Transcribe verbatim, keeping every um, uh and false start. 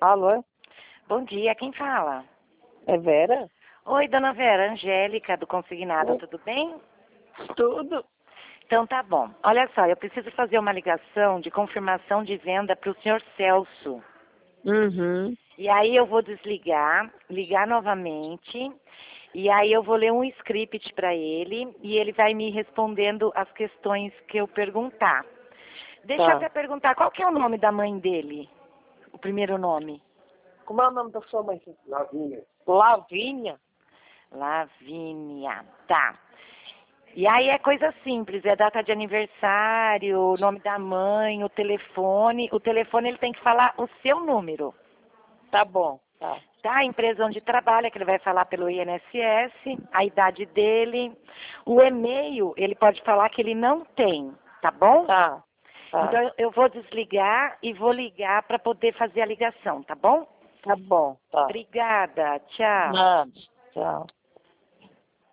Alô? Bom dia, quem fala? É Vera? Oi, dona Vera, Angélica do Consignado, Oi. tudo bem? Tudo. Então tá bom. Olha só, eu preciso fazer uma ligação de confirmação de venda para o senhor Celso. Uhum. E aí eu vou desligar, ligar novamente, e aí eu vou ler um script para ele e ele vai me respondendo as questões que eu perguntar. Deixa eu Tá. até perguntar, qual que é o nome da mãe dele? O primeiro nome? Como é o nome da sua mãe? Lavínia. Lavínia? Lavínia, tá. E aí é coisa simples, é data de aniversário, o nome da mãe, o telefone. O telefone ele tem que falar o seu número, Tá bom. Tá. tá? A empresa onde trabalha, que ele vai falar pelo I N S S, a idade dele. O e-mail, ele pode falar que ele não tem, tá bom? Tá. Tá. Então eu vou desligar e vou ligar para poder fazer a ligação, tá bom? Tá bom. Tá. Obrigada, tchau. Nada. Tchau.